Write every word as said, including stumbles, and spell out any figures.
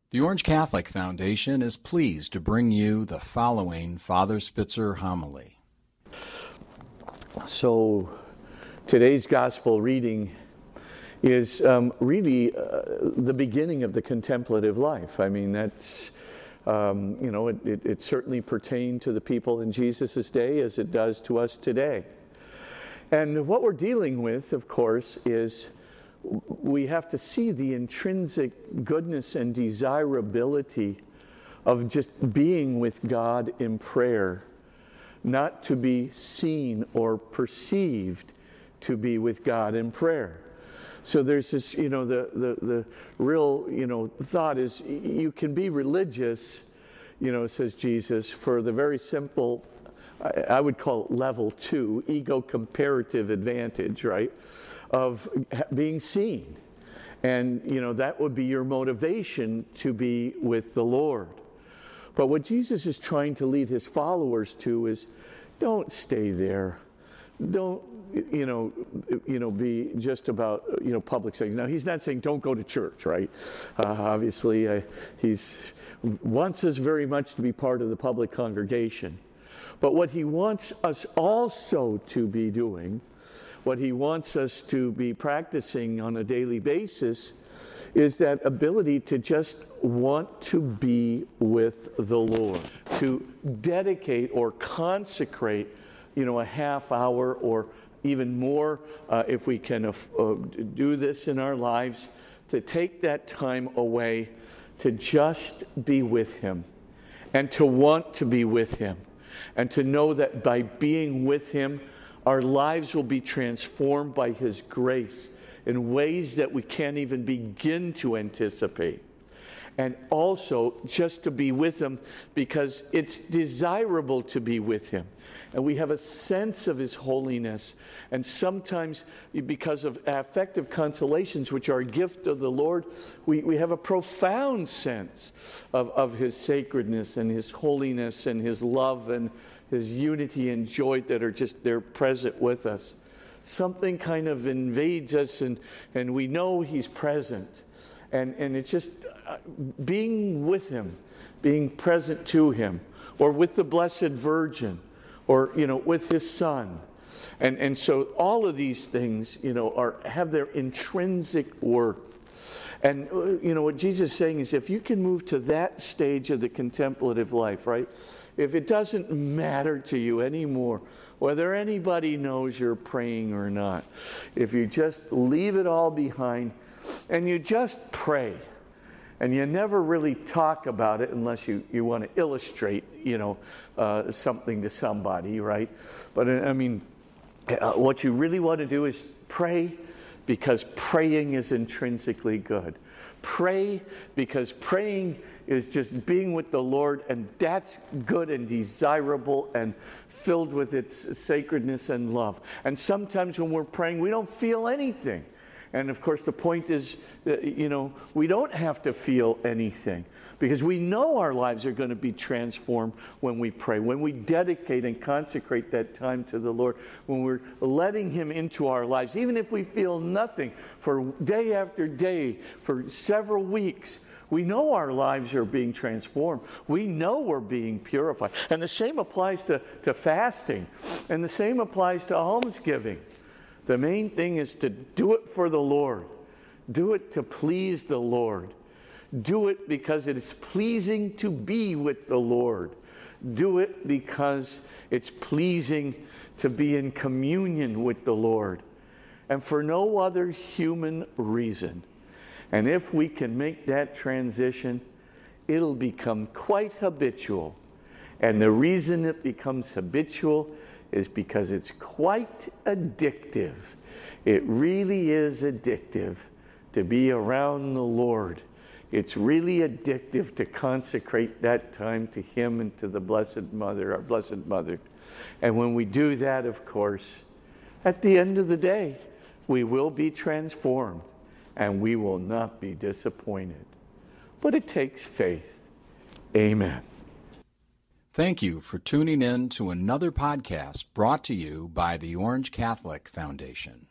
The Orange Catholic Foundation is pleased to bring you the following Father Spitzer homily. So today's gospel reading is um, really uh, the beginning of the contemplative life. I mean, that's, um, you know, it, it, it certainly pertained to the people in Jesus' day as it does to us today. And what we're dealing with, of course, is we have to see the intrinsic goodness and desirability of just being with God in prayer, not to be seen or perceived to be with God in prayer. So there's this, you know, the, the, the real, you know, thought is you can be religious, you know, says Jesus, for the very simple, I, I would call it level two, ego comparative advantage, right? Of being seen. And, you know, that would be your motivation to be with the Lord. But what Jesus is trying to lead his followers to is, don't stay there. Don't, you know, you know, be just about, you know, public saying. Now, he's not saying don't go to church, right? Uh, obviously, uh, he's wants us very much to be part of the public congregation. But what he wants us also to be doing, what he wants us to be practicing on a daily basis, is that ability to just want to be with the Lord, to dedicate or consecrate, you know, a half hour or even more, uh, if we can uh, do this in our lives, to take that time away to just be with him and to want to be with him and to know that by being with him, our lives will be transformed by his grace in ways that we can't even begin to anticipate. And also just to be with him because it's desirable to be with him. And we have a sense of his holiness. And sometimes because of affective consolations, which are a gift of the Lord, we, we have a profound sense of, of his sacredness and his holiness and his love and his unity and joy that are just there present with us. Something kind of invades us and, and we know he's present. And, and it's just uh, being with him, being present to him, or with the Blessed Virgin, or, you know, with his Son. And, and so all of these things, you know, are have their intrinsic worth. And, uh, you know, what Jesus is saying is if you can move to that stage of the contemplative life, right? If it doesn't matter to you anymore whether anybody knows you're praying or not, if you just leave it all behind and you just pray, and you never really talk about it unless you, you want to illustrate, you know, uh, something to somebody, right? But I mean, uh, what you really want to do is pray because praying is intrinsically good. Pray because praying is just being with the Lord, and that's good and desirable and filled with its sacredness and love. And sometimes when we're praying, we don't feel anything. And of course, the point is, that, you know, we don't have to feel anything because we know our lives are going to be transformed when we pray, when we dedicate and consecrate that time to the Lord, when we're letting him into our lives, even if we feel nothing for day after day, for several weeks. We know our lives are being transformed. We know we're being purified. And the same applies to, to fasting. And the same applies to almsgiving. The main thing is to do it for the Lord. Do it to please the Lord. Do it because it is pleasing to be with the Lord. Do it because it's pleasing to be in communion with the Lord. And for no other human reason. And if we can make that transition, it'll become quite habitual. And the reason it becomes habitual is because it's quite addictive. It really is addictive to be around the Lord. It's really addictive to consecrate that time to him and to the Blessed Mother, our Blessed Mother. And when we do that, of course, at the end of the day, we will be transformed and we will not be disappointed. But it takes faith. Amen. Thank you for tuning in to another podcast brought to you by the Orange Catholic Foundation.